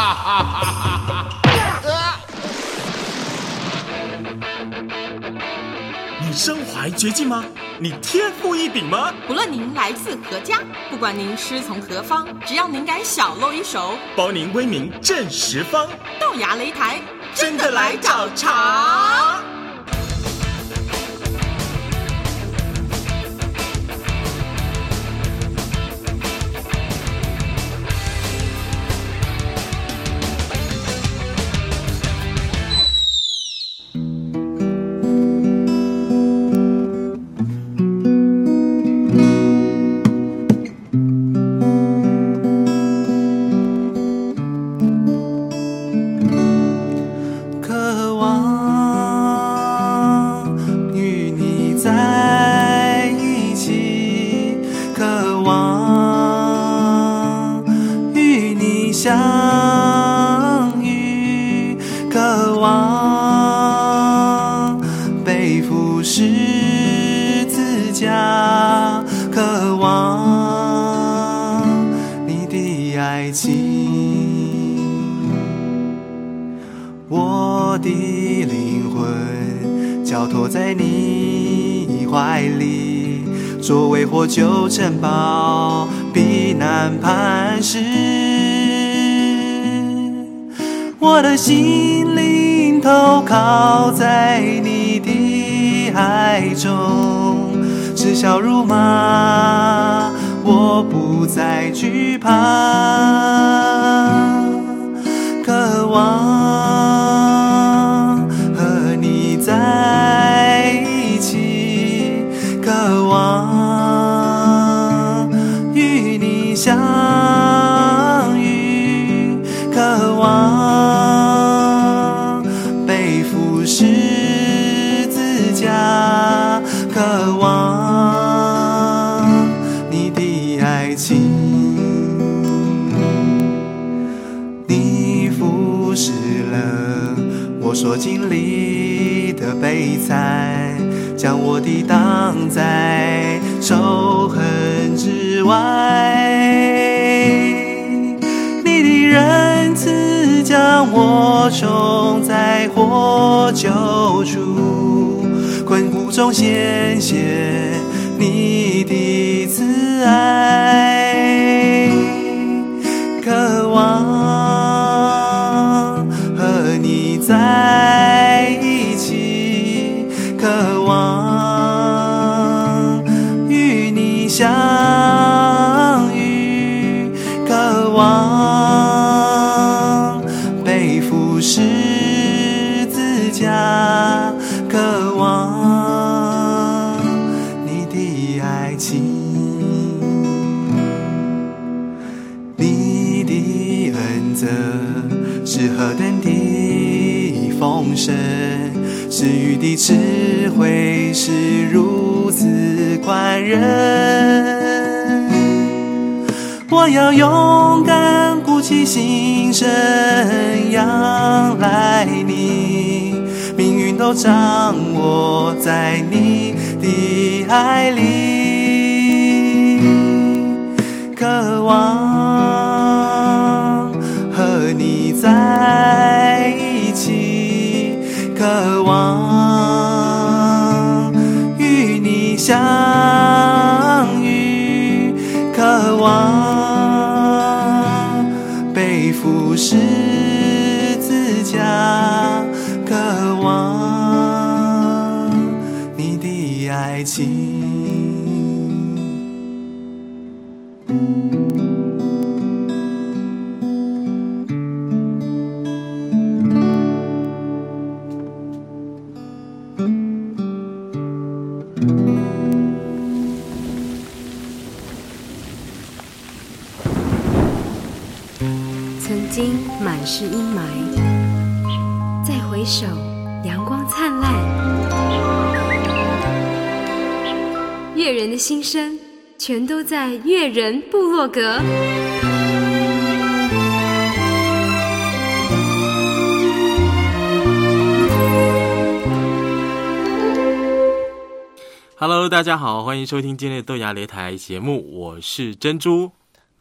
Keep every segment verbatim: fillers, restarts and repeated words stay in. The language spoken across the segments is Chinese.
你身怀绝技吗？你天赋异禀吗？ 不论您来自何家，不管您师从何方，只要您敢小露一手， 包您威名震十方。 豆芽擂台， 真的来找茬！ 我的灵魂交托在你怀里，作为获救城堡，避难磐石。我的心灵投靠在你的爱中，知晓辱骂，我不再惧怕，渴望和你在一起，渴望与你相遇，渴望背负十字架，渴望你的爱情。你腐蚀了我所经历的悲惨，将我抵挡在仇恨之外。你的仁慈将我冲在获救处，困苦中显现你的慈爱，渴望和你在一起，渴望与你相遇，渴望背负十字架，渴望你的爱情。你的恩泽是何等的丰盛，赐予的智慧是如此宽仁。我要勇敢鼓起心声，仰赖你，命运都掌握在你的爱里，渴望和你在一起，渴望与你相遇，渴望背负十字架，渴望你的爱情。 曾经满是阴霾，再回首，阳光灿烂。越人的心声，全都在越人部落格。 Hello， 大家好，欢迎收听今天的豆芽擂台节目，我是珍珠。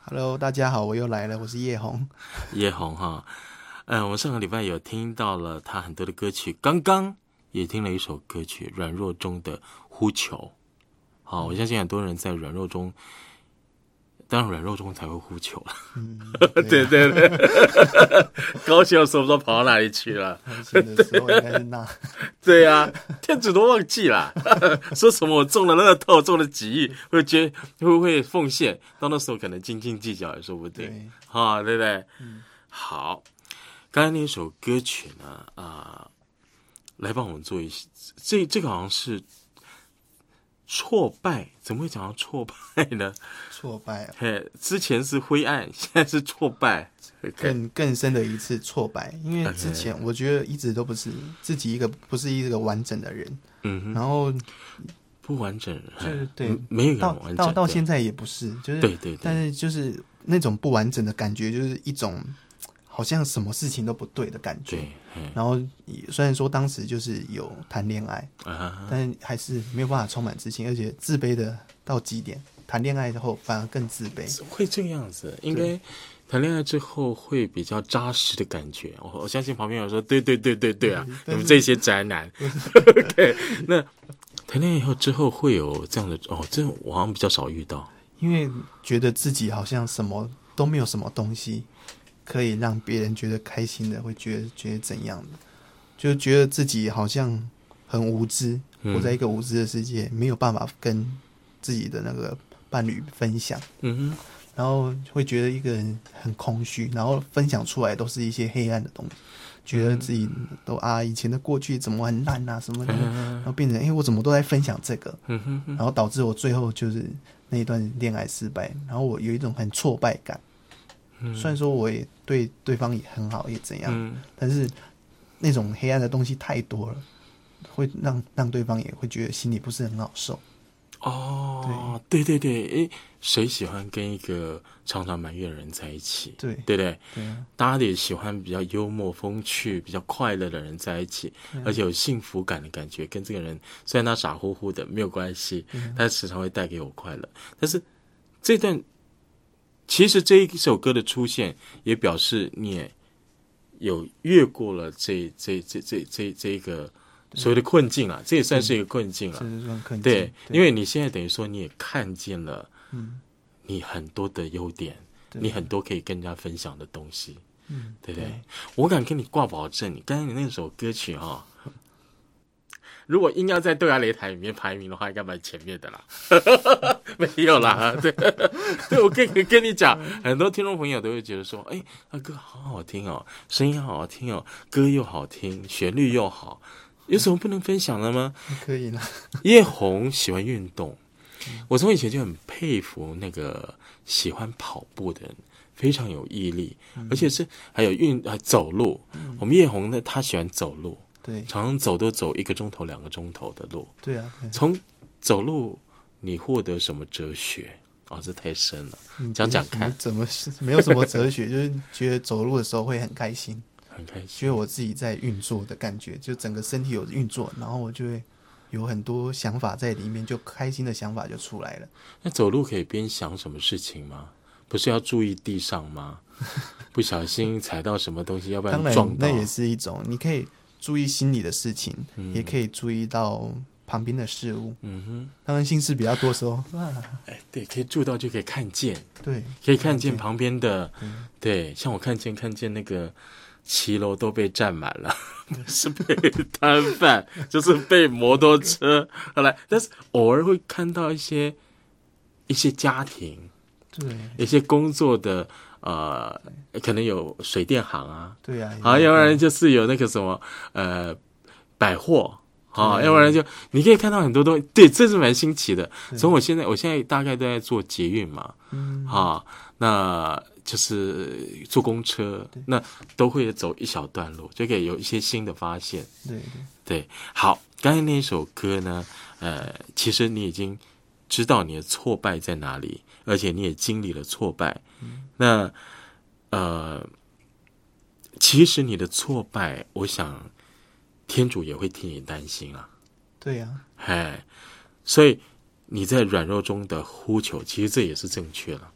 Hello， 大家好，我又来了，我是叶红。 叶红哈，嗯、呃，我上个礼拜有听到了他很多的歌曲，刚刚也听了一首歌曲《软弱中的呼求》。好，我相信很多人在软弱中，当然软弱中才会呼求了。嗯，对对对，高兴的时候不知道跑到哪里去了。 高兴的时候应该是那。 对啊，天主都忘记了，说什么我中了乐透，中了几亿，会觉得会不会奉献？到那时候可能斤斤计较也说不定。对，哈，对不对？嗯，好，刚才那首歌曲呢，啊、呃，来帮我们做一些，这这个好像是。挫败，怎么会讲到挫败呢？ 挫败、啊， 嘿，之前是灰暗，现在是挫败， 更更深的一次挫败。因为之前我觉得一直都不是自己一个不是一个完整的人，嗯，然后不完整， 就是对， 没有一个完整到到到现在也不是，就是对 对, 对， 但是就是那种不完整的感觉，就是一种好像什么事情都不对的感觉。然后虽然说当时就是有谈恋爱，啊、但还是没有办法充满自信，而且自卑的到极点。谈恋爱之后反而更自卑， 会这个样子。应该谈恋爱之后会比较扎实的感觉。我我相信旁边有说，对对对对对啊，你们这些宅男。对，那谈恋爱以后之后会有这样的哦，这我好像比较少遇到， 因为觉得自己好像什么都没有，什么东西可以让别人觉得开心的，会觉得觉得怎样的，就觉得自己好像很无知，嗯、活在一个无知的世界，没有办法跟自己的那个伴侣分享，嗯哼，然后会觉得一个人很空虚，然后分享出来都是一些黑暗的东西，觉得自己都啊以前的过去怎么很烂啊什么的，嗯、然后变成哎、欸、我怎么都在分享这个，嗯哼哼，然后导致我最后就是那一段恋爱失败，然后我有一种很挫败感。虽然说我也对对方也很好，也怎样，嗯、但是那种黑暗的东西太多了，会让让对方也会觉得心里不是很好受。 哦，对对对对，诶，谁喜欢跟一个常常埋怨的人在一起？ 对， 对不对？ 对啊， 大家也喜欢比较幽默、风趣、比较快乐的人在一起，而且有幸福感的感觉。跟这个人虽然他傻乎乎的没有关系，但时常会带给我快乐。但是这段。其实这一首歌的出现，也表示你也有越过了这这这这这这一个所谓的困境啊，这也算是一个困境啊。 是算困境。 对，因为你现在等于说你也看见了，嗯，你很多的优点，你很多可以跟人家分享的东西，嗯，对不对？对，我敢跟你挂保证，你刚才你那首歌曲哈、哦。如果硬要在对啊擂台里面排名的话，应该蛮前面的啦。没有啦，对，对，我跟跟你讲，很多听众朋友都会觉得说，哎，那歌好好听哦，声音好好听哦，歌又好听，旋律又好，有什么不能分享的吗？ 可以啦。 叶红喜欢运动，我从以前就很佩服那个喜欢跑步的人。非常有毅力，嗯、而且是还有运还走路。嗯、我们叶红呢，他喜欢走路。 对， 常常走都走一个钟头、两个钟头的路。 对啊， 从走路你获得什么哲学啊、哦？这太深了，讲讲看。 怎么没有什么哲学？就是觉得走路的时候会很开心， 很开心， 觉得我自己在运作的感觉，就整个身体有运作，然后我就会有很多想法在里面，就开心的想法就出来了。 那走路可以边想什么事情吗？不是要注意地上吗？不小心踩到什么东西，要不然撞到。 当然，那也是一种，你可以。注意心里的事情，嗯、也可以注意到旁边的事物。嗯哼，当然心事比较多的时候，啊， 哎，对，可以注到就可以看见， 对， 可以看见旁边的，对，像我看见看见那个骑楼都被占满了，不是被摊贩，就是被摩托车。后来，但是偶尔会看到一些一些家庭， 对， 一些工作的。呃，可能有水电行啊， 对啊， 好，要不然就是有那个什么呃百货，好，要不然就你可以看到很多东西，对，这是蛮新奇的。从我现在，我现在大概都在做捷运嘛，嗯，好，那就是坐公车，那都会走一小段路，就可以有一些新的发现。 对对对，好，刚才那一首歌呢，呃，其实你已经知道你的挫败在哪里，而且你也经历了挫败。嗯、那呃，其实你的挫败，我想天主也会替你担心啊。 对呀、啊， 哎，所以你在软弱中的呼求，其实这也是正确了。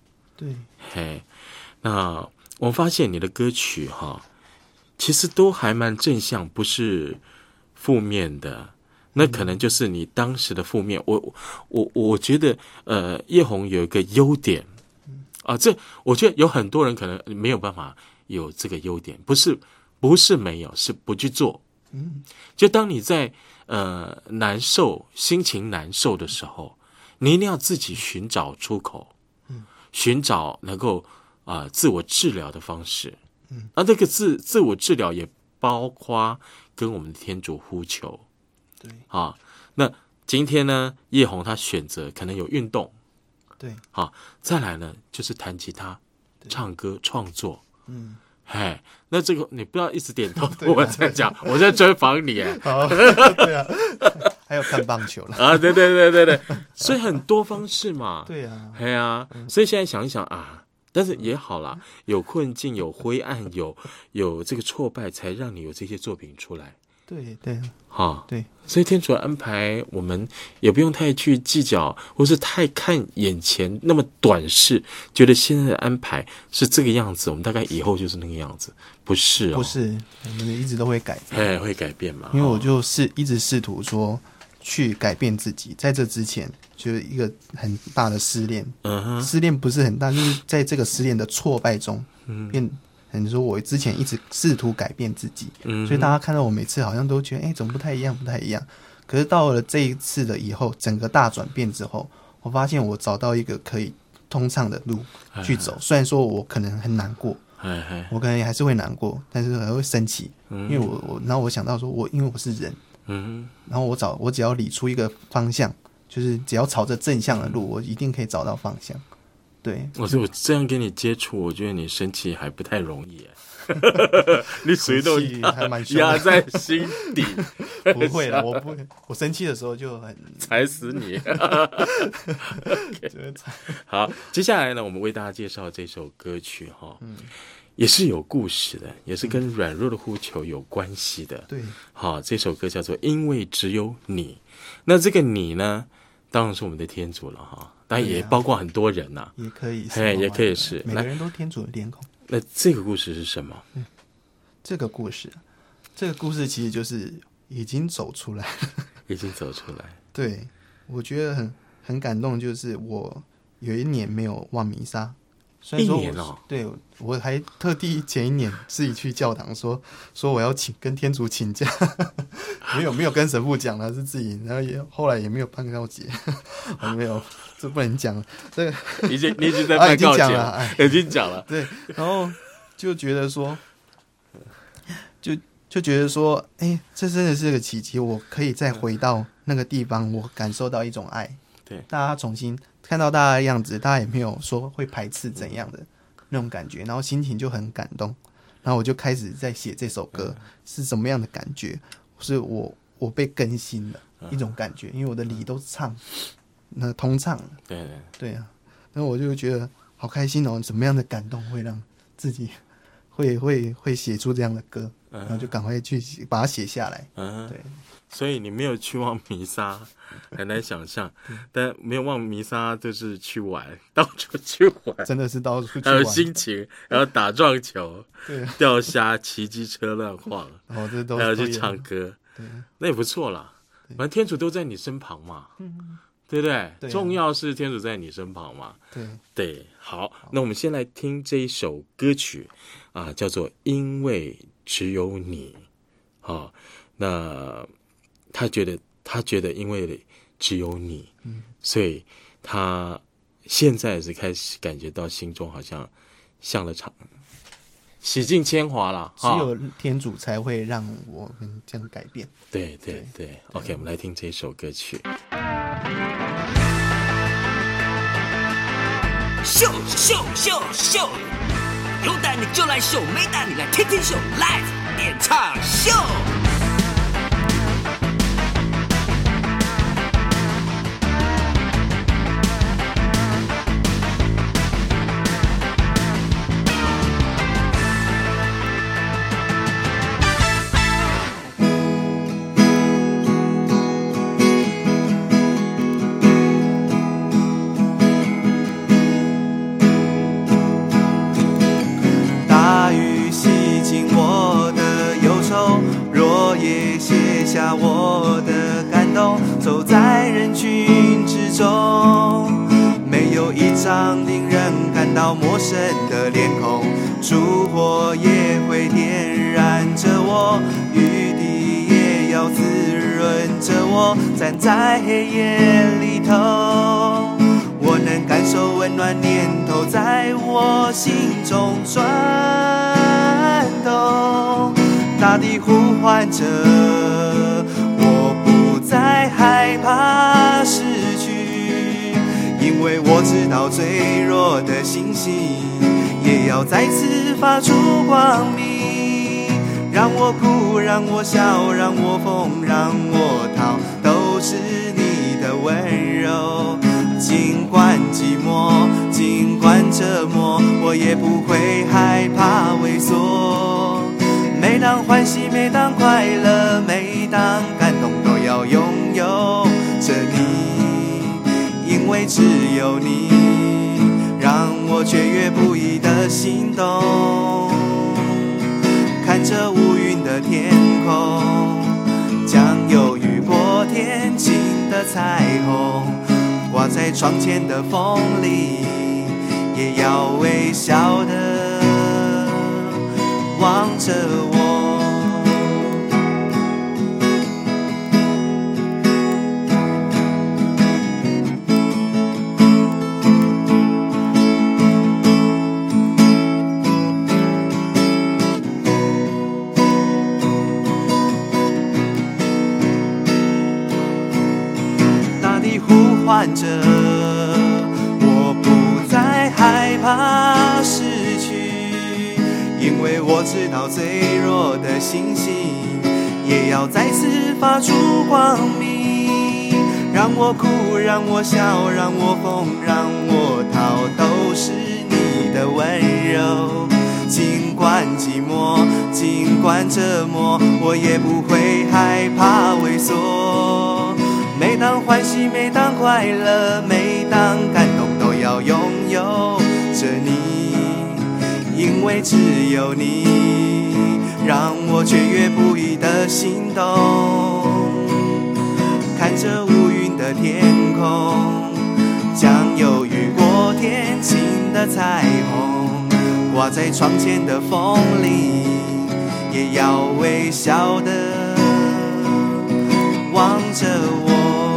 对， 嘿，那我发现你的歌曲哈，其实都还蛮正向，不是负面的。那可能就是你当时的负面。我我我觉得，呃，叶红有一个优点啊，这我觉得有很多人可能没有办法有这个优点，不是不是没有，是不去做。 嗯， 就当你在呃难受、心情难受的时候，你一定要自己寻找出口，嗯，寻找能够啊、呃、自我治疗的方式。嗯，而这个自自我治疗也包括跟我们的天主呼求。 对啊，那今天呢，叶红他选择可能有运动， 对， 好，再来呢就是弹吉他、唱歌、创作， 嗯， 嘿，那这个你不要一直点头，我在讲，我在专访你， 好，对啊，还有看棒球了啊，对对对对对，所以很多方式嘛， 对啊， 嘿啊，所以现在想一想啊，但是也好啦，有困境，有灰暗，有有这个挫败，才让你有这些作品出来。 对对， 哈， 对， 所以天主的安排，我们也不用太去计较，或是太看眼前那么短视，觉得现在的安排是这个样子，我们大概以后就是那个样子，不是哦， 不是，我们一直都会改变， 哎，会改变嘛？ 因为我就试一直试图说去改变自己，在这之前就是一个很大的失恋， 嗯哼， 失恋不是很大，就是在这个失恋的挫败中，嗯，变。你说我之前一直试图改变自己，嗯，所以大家看到我每次好像都觉得，哎、欸，怎么不太一样，不太一样。可是到了这一次的以后，整个大转变之后，我发现我找到一个可以通畅的路去走。虽然说我可能很难过，我可能还是会难过，但是还会生气，因为我我，然后我想到说我，因为我是人，嗯，然后我找我只要理出一个方向，就是只要朝着正向的路，我一定可以找到方向。对， 我说我这样跟你接触，我觉得你生气还不太容易，你属于都压在心底。 不会啦，我不会，我生气的时候就很踩死你。okay. 好，接下来呢，我们为大家介绍这首歌曲哈，嗯，也是有故事的，也是跟软弱的呼求有关系的。 对， 好，这首歌叫做《因为只有你》。那这个你呢，当然是我们的天主了哈。但也包括很多人呐、啊， 也可以， 哎，也可以是， 每个人都天主的脸孔。 那这个故事是什么？ 嗯，这个故事，这个故事其实就是已经走出来， 已经走出来。 对，我觉得很很感动，就是我有一年没有望弥撒，虽然说一年哦， 对，我还特地前一年自己去教堂说说我要请跟天主请假，没有没有跟神父讲了，是自己，然后也后来也没有办告解，没有。这不能讲了，这个已经你已经在办告解了， 啊、 已经讲了。 对，然后就觉得说，就就觉得说，哎、欸，这真的是个奇迹，我可以再回到那个地方，我感受到一种爱。 对， 大家重新看到大家的样子，大家也没有说会排斥怎样的那种感觉，然后心情就很感动。然后我就开始在写这首歌，是什么样的感觉？是我我被更新了一种感觉，因为我的理都唱。那通畅， 对对对啊，那我就觉得好开心哦！什么样的感动会让自己会会会写出这样的歌，嗯、然后就赶快去把它写下来。嗯，对。 所以你没有去望弥撒，很难想象。但没有望弥撒，就是去玩，到处去玩， 真的是到处去玩。 还有心情，然后打撞球， 对， 钓虾、骑机车乱晃， 哦，这都还要去唱歌， 对， 那也不错啦。反正天主都在你身旁嘛。嗯。对不对？ 对啊、 重要是天主在你身旁嘛。 对对，好，那我们先来听这一首歌曲啊，叫做《因为只有你》啊。那他觉得，他觉得因为只有你，嗯，所以他现在是开始感觉到心中好像像了场洗尽铅华了。 只有天主才会让我们这样改变。 对对 对, 对 ，OK， 我们来听这首歌曲。 秀秀秀秀，有胆你就来秀，没胆你来天天秀 ，Live 演唱秀。 人群之中，没有一张令人感到陌生的脸孔，烛火也会点燃着我，雨滴也要滋润着我。站在黑夜里头，我能感受温暖念头在我心中转动，大地呼唤着我，不再害怕失去，因为我知道最弱的星星也要再次发出光明。让我哭，让我笑，让我疯，让我逃，都是你的温柔。尽管寂寞，尽管折磨，我也不会害怕萎缩。每当欢喜，每当快乐，每当感动，都要拥有着你，因为只有你让我雀跃不已的心动。看着无云的天空，将有雨过天晴的彩虹挂在窗前的风里，也要微笑的望着我。大地呼唤着我，不再害怕失去，因为我知道最弱的星星也要再次发出光明。让我哭，让我笑，让我疯，让我逃，都是你的温柔。尽管寂寞，尽管折磨，我也不会害怕萎缩。每当欢喜，每当快乐，每当感动，都要拥有着你，因为只有你让我雀跃不已的心动。看着无云的天空，将有雨过天晴的彩虹挂在窗前的风里，也要微笑的望着我。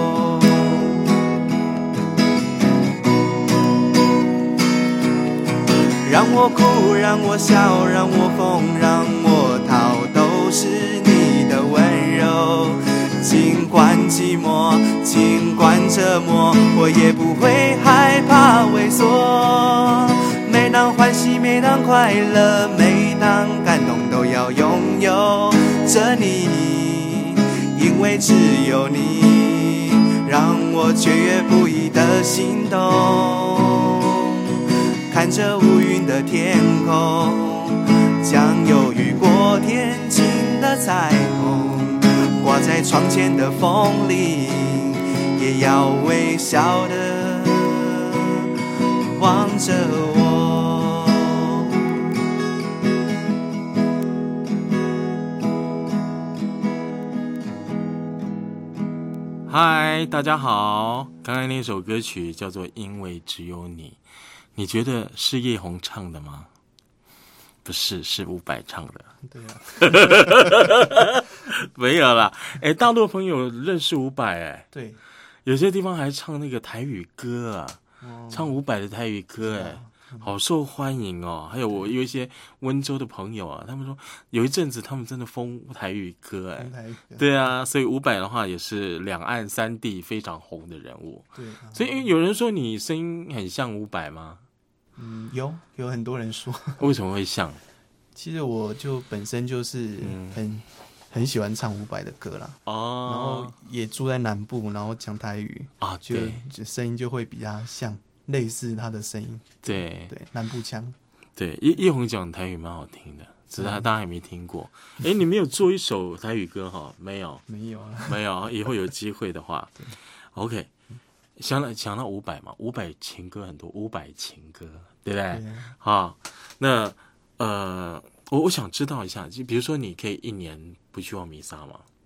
让我哭，让我笑，让我疯，让我逃，都是你的温柔。尽管寂寞，尽管折磨，我也不会害怕萎缩。每当欢喜，每当快乐，每当感动，都要拥有着你，因为只有你让我雀跃不已的心动。看着无云的天空，将有雨过天晴的彩虹挂在窗前的风里，也要微笑的望着我。 嗨，大家好，刚才那首歌曲叫做《因为只有你》，你觉得是叶红唱的吗？不是，是伍佰唱的。 对啊， 没有啦。哎，大陆朋友认识伍佰，哎， 对， 有些地方还唱那个台语歌啊， 哦、 唱伍佰的台语歌，哎、嗯，好受欢迎哦。还有我有一些温州的朋友啊，他们说有一阵子他们真的疯台语歌，哎，对啊，所以伍佰的话也是两岸三地非常红的人物。 对、啊， 所以有人说你声音很像伍佰吗？ 嗯，有有很多人说。 为什么会像？ 其实我就本身就是很、嗯、很喜欢唱伍佰的歌啦，哦，然后也住在南部，然后讲台语啊， 就就声音就会比较像类似他的声音， 对对，南部腔。 对，叶叶红讲台语蛮好听的，只是他大家还没听过。哎、嗯，你没有做一首台语歌哈？没有， 没有啊， 没有。以后有机会的话，OK。想到想到伍佰嘛，伍佰情歌很多，伍佰情歌，对不对？好，那呃，我我想知道一下，就比如说，你可以一年不去望弥撒吗？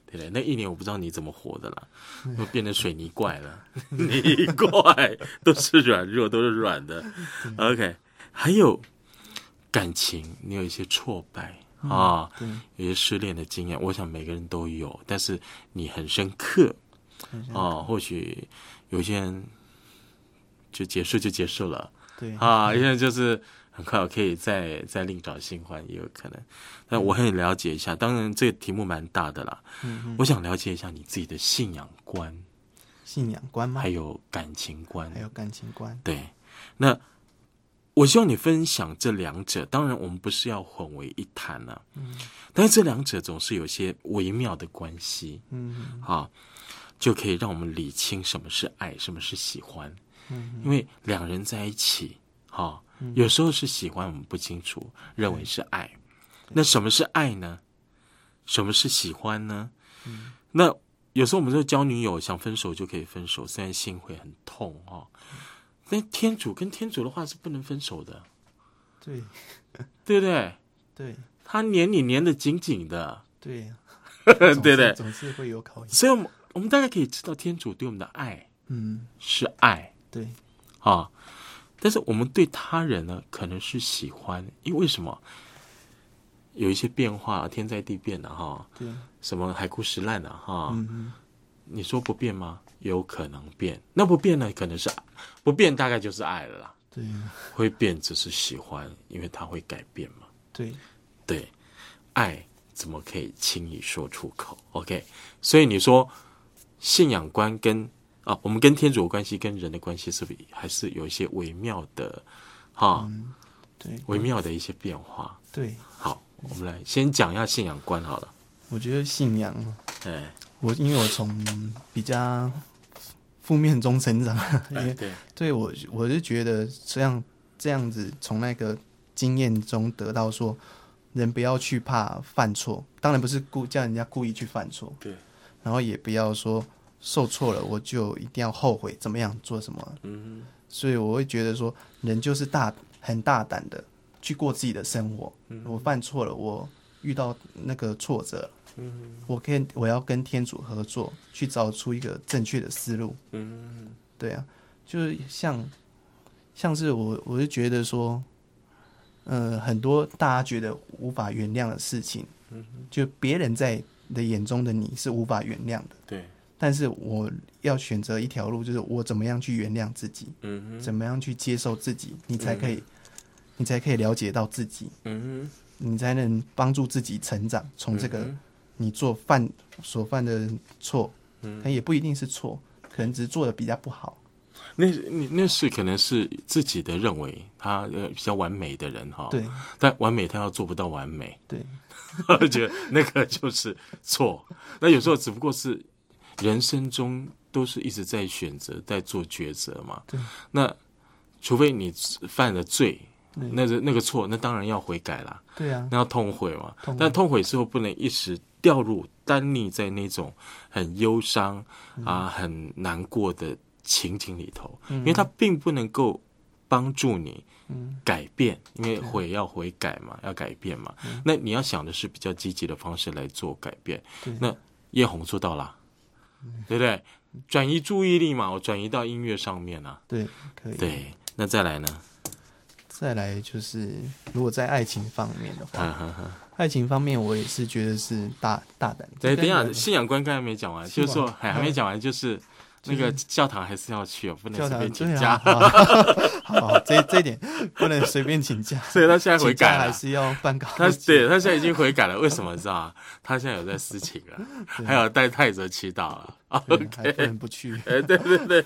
对不对？那一年我不知道你怎么活的啦，都变成水泥怪了，泥怪都是软弱，都是软的。OK， 还有感情，你有一些挫败。嗯、啊，有些失恋的经验，我想每个人都有，但是你很深刻啊。或许有些人就结束就结束了，对啊，有些人就是很快我可以再再另找新欢，也有可能。但我很了解一下，当然这个题目蛮大的啦。嗯，我想了解一下你自己的信仰观， 信仰观吗？ 还有感情观， 还有感情观。 对，那。我希望你分享这两者，当然我们不是要混为一谈啊，嗯，但是这两者总是有些微妙的关系，嗯，啊，就可以让我们理清什么是爱，什么是喜欢，嗯，因为两人在一起，啊，嗯、有时候是喜欢我们不清楚，认为是爱，那什么是爱呢？什么是喜欢呢？嗯，那有时候我们说交女友想分手就可以分手，虽然心会很痛啊。但天主跟天主的话是不能分手的， 对， 对不对？ 对， 他黏你黏得紧紧的， 对， 对不对？ 总是会有考验， 所以我们我们大概可以知道天主对我们的爱，嗯，是爱， 对， 啊，但是我们对他人呢，可能是喜欢，因为为什么？有一些变化，天在地变的哈，对，什么海枯石烂的哈，嗯，你说不变吗？有可能变，那不变呢？可能是不变，大概就是爱了啦。 对， 会变只是喜欢，因为它会改变嘛。 对， 对，爱怎么可以轻易说出口 ？OK， 所以你说信仰观跟啊，我们跟天主的关系跟人的关系，是不是还是有一些微妙的哈、嗯？对，微妙的一些变化。 对， 好，我们来先讲一下信仰观好了。 我觉得信仰， 哎， 我因为我从比较负面中成长，因为对，对我我是觉得这样这样子从那个经验中得到说，人不要去怕犯错，当然不是故叫人家故意去犯错， 对， 然后也不要说受挫了我就一定要后悔怎么样做什么，嗯，所以我会觉得说，人就是大很大胆的去过自己的生活，嗯，我犯错了，我遇到那个挫折。嗯，我可以，我要跟天主合作，去找出一个正确的思路。嗯，对啊，就是像，像是我，我就觉得说，呃，很多大家觉得无法原谅的事情，嗯，就别人在的眼中的你是无法原谅的。 对， 但是我要选择一条路，就是我怎么样去原谅自己，嗯，怎么样去接受自己，你才可以，嗯，你才可以了解到自己，嗯，你才能帮助自己成长，从这个。嗯，你做犯所犯的错，嗯，也不一定是错，可能只是做的比较不好。 那你那是可能是自己的认为他呃比较完美的人哈， 对， 但完美他要做不到完美， 对， 我觉得那个就是错。那有时候只不过是人生中都是一直在选择，在做抉择嘛。 对， 那除非你犯了罪。那个那个错，那当然要悔改啦。 对啊， 那要痛悔嘛。痛悔但痛悔之后不能一时掉入单溺在那种很忧伤、嗯、啊、很难过的情景里头，嗯、因为它并不能够帮助你改变，嗯、因为悔要悔改嘛，要改变嘛。嗯、那你要想的是比较积极的方式来做改变。那叶红做到了，嗯、对不对？转移注意力嘛，我转移到音乐上面啊。 对，可以。 对，那再来呢？ 再来就是，如果在爱情方面的话， 呵呵呵爱情方面我也是觉得是大大胆。 对，等一下，信仰观刚才没讲完，就是说还还没讲完，就是那个教堂还是要去哦，不能随便请假。 啊、好, 好，这这一点不能随便请假。 所以他现在悔改了， 还是要办告。 他对他现在已经悔改了，为什么知道吗？他现在有在私情了，还有带太子祈祷了。OK， 还不能不去。 哎，对对对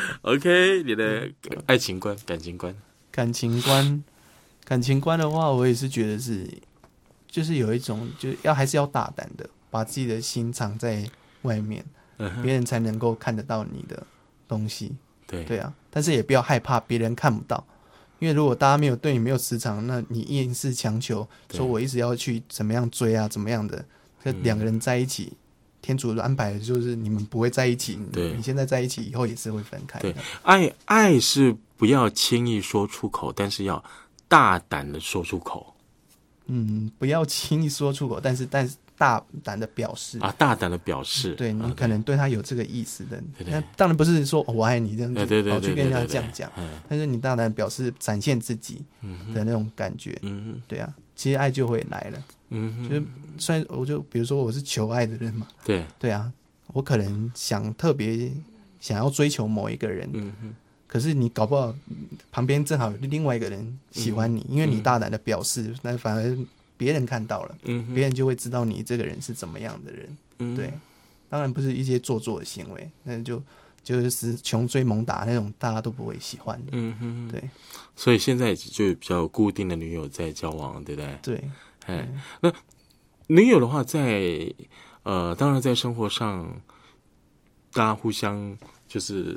，OK， 你的爱情观、感情观。 感情观，感情观的话，我也是觉得是，就是有一种，就要还是要大胆的，把自己的心藏在外面，嗯、别人才能够看得到你的东西。 对对啊，但是也不要害怕别人看不到，因为如果大家没有对你没有磁场，那你硬是强求说我一直要去怎么样追啊，怎么样的，两个人在一起。嗯天主的安排就是你们不会在一起，你现在在一起以后也是会分开的。 对，爱爱是不要轻易说出口，但是要大胆的说出口。 嗯，不要轻易说出口，但是但是大胆的表示啊，大胆的表示， 对你啊可能对他有这个意思的， 对对那当然不是说、哦、我爱你这样子， 对对对跑去跟人家这样对对对讲， 嗯但是你大胆表示展现自己的那种感觉， 嗯对啊，其实爱就会来了。 嗯， 就是虽然我就比如说我是求爱的人嘛， 对对啊，我可能想特别想要追求某一个人， 嗯哼， 可是你搞不好旁边正好有另外一个人喜欢你， 嗯、 因为你大胆的表示，那反而别人看到了， 嗯， 别人就会知道你这个人是怎么样的人， 嗯， 对，当然不是一些做作的行为，那就就是穷追猛打那种，大家都不会喜欢的， 嗯哼， 对， 所以现在就比较固定的女友在交往，对不对？ 对， 哎，那女友的话在，呃，当然在生活上，大家互相就是，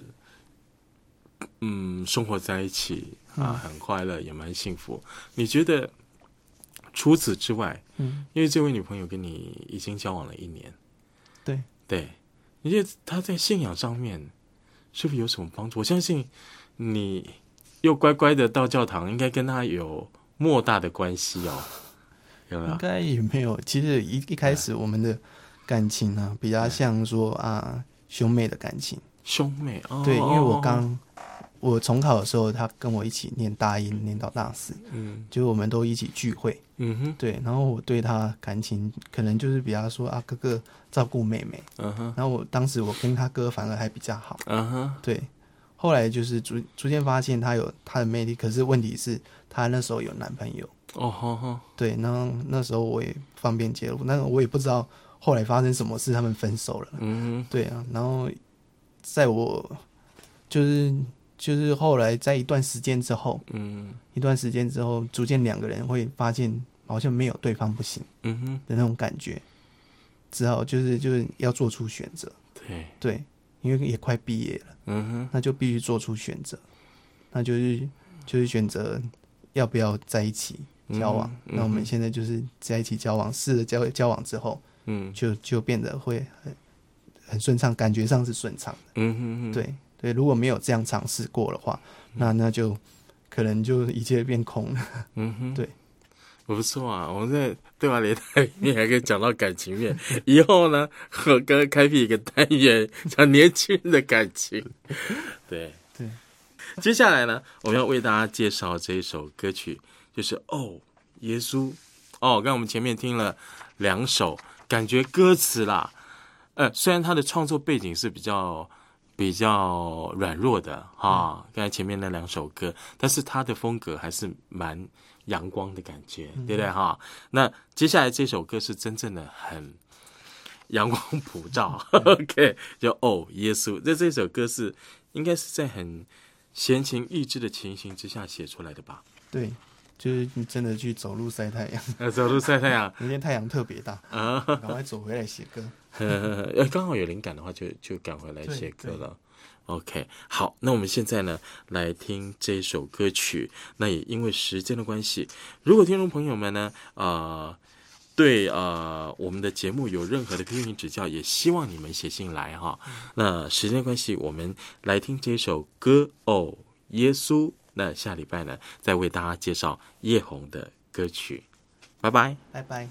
嗯，生活在一起啊，很快乐，也蛮幸福。你觉得除此之外， 嗯， 因为这位女朋友跟你已经交往了一年， 对对，你觉得她在信仰上面是不是有什么帮助？我相信你又乖乖的到教堂，应该跟她有莫大的关系哦。有没有？ 应该也没有。其实一一开始我们的感情呢、啊，比较像说啊兄妹的感情。 兄妹哦， 对，因为我刚我重考的时候，他跟我一起念大一，念到大四， 嗯， 就我们都一起聚会。 嗯哼， 对，然后我对他感情可能就是比较说啊哥哥照顾妹妹， 嗯哼， 然后我当时我跟他哥反而还比较好。 嗯哼， 对，后来就是逐逐渐发现他有他的魅力，可是问题是他那时候有男朋友。 哦吼吼， 对，那那时候我也方便介入，那我也不知道后来发生什么事，他们分手了。 嗯， 对啊，然后在我就是就是后来在一段时间之后， 嗯， 一段时间之后，逐渐两个人会发现好像没有对方不行， 嗯哼的那种感觉，只好就是就是要做出选择。 对对，因为也快毕业了， 嗯哼， 那就必须做出选择，那就是就是选择要不要在一起。交往、嗯，那我们现在就是在一起交往，试着交交往之后，嗯，就就变得会很很顺畅，感觉上是顺畅的， 嗯哼哼， 对对，如果没有这样尝试过的话，那那就可能就一切变空了， 嗯哼， 对， 不错啊，我们在对话擂台里面还可以讲到感情面，以后呢，和哥开辟一个单元讲年轻人的感情，对对， 接下来呢，我们要为大家介绍这一首歌曲。就是哦，耶稣哦，刚刚我们前面听了两首，感觉歌词啦，呃，虽然他的创作背景是比较比较软弱的哈、嗯，刚才前面那两首歌，但是他的风格还是蛮阳光的感觉，嗯、对不对哈？那接下来这首歌是真正的很阳光普照、嗯、，OK， 就哦，耶稣，这这首歌是应该是在很闲情逸致的情形之下写出来的吧？ 对。就是你真的去走路晒太阳， 呃，走路晒太阳， 那天太阳特别大啊，赶快走回来写歌。 呃，刚好有灵感的话就，就就赶回来写歌了。OK， 好，那我们现在呢来听这首歌曲。那也因为时间的关系，如果听众朋友们呢，呃，对呃我们的节目有任何的批评指教，也希望你们写信来哈。嗯、那时间的关系，我们来听这首歌哦，耶稣。那下礼拜呢，再为大家介绍叶红的歌曲。拜拜， 拜拜。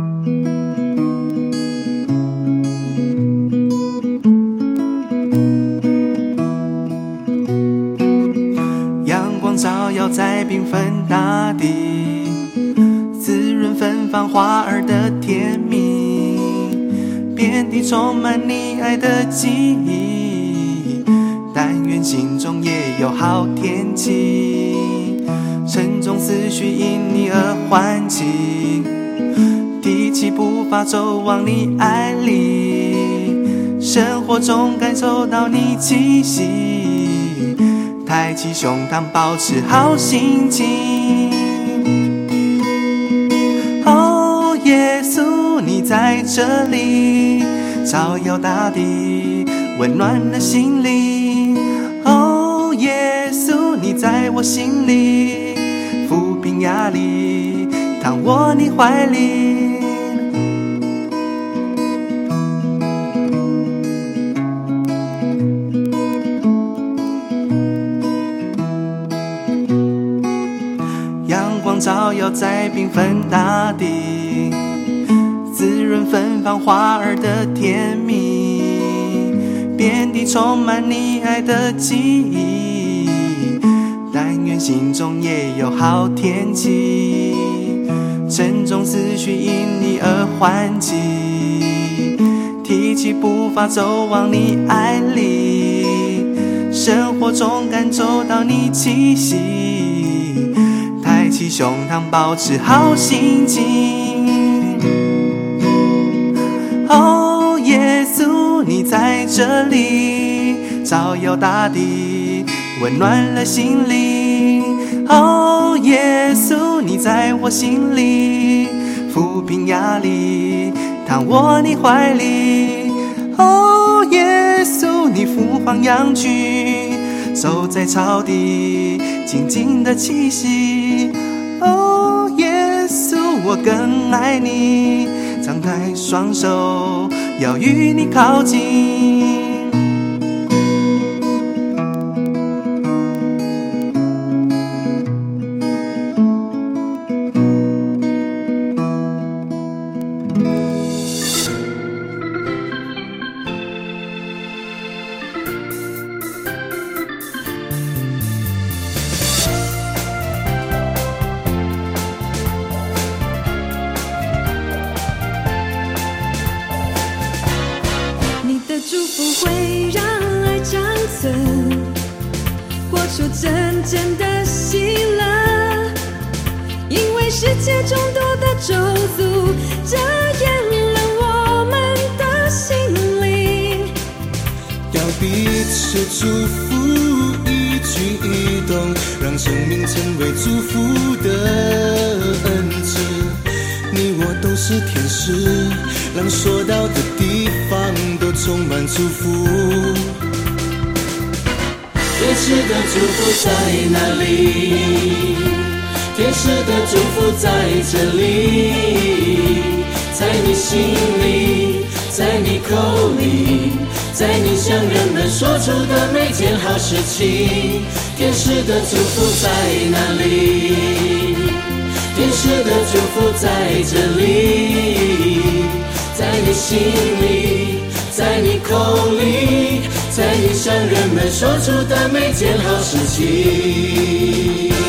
阳光照耀在缤纷大地，滋润芬芳花儿的甜蜜，遍地充满你爱的记忆。但愿心中也有好天气，沉重思绪因你而唤起，提起步伐走往你爱里，生活中感受到你气息，抬起胸膛保持好心情。哦，耶稣你在这里，照耀大地，温暖了心灵。哦，耶稣你在我心里，抚平压力，躺卧你怀里。阳光照耀在缤纷大地，滋润芬芳花儿的甜蜜，遍地充满你爱的记忆，但愿心中也有好天气，沉重思绪因你而唤起，提起步伐走往你爱里，生活中感受到你气息，抬起胸膛保持好心情。哦，耶稣你在这里，照耀大地，温暖了心灵。哦，耶稣你在我心里，抚平压力，躺卧你怀里。哦，耶稣你赴黄羊群，走在草地，静静的气息。哦，耶稣我更爱你，张开双手要与你靠近。 祝福会让爱长存，活出真正的喜乐，因为世界众多的咒诅遮掩了我们的心灵， 要彼此祝福，一举一动让生命成为祝福的恩赐，你我都是天使，让所到的地方都充满祝福。天使的祝福在哪里？天使的祝福在这里，在你心里，在你口里，在你向人们说出的每件好事情。天使的祝福在哪里？天使的祝福在这里，在你心里，在你口里，在你向人们说出的每件好事情。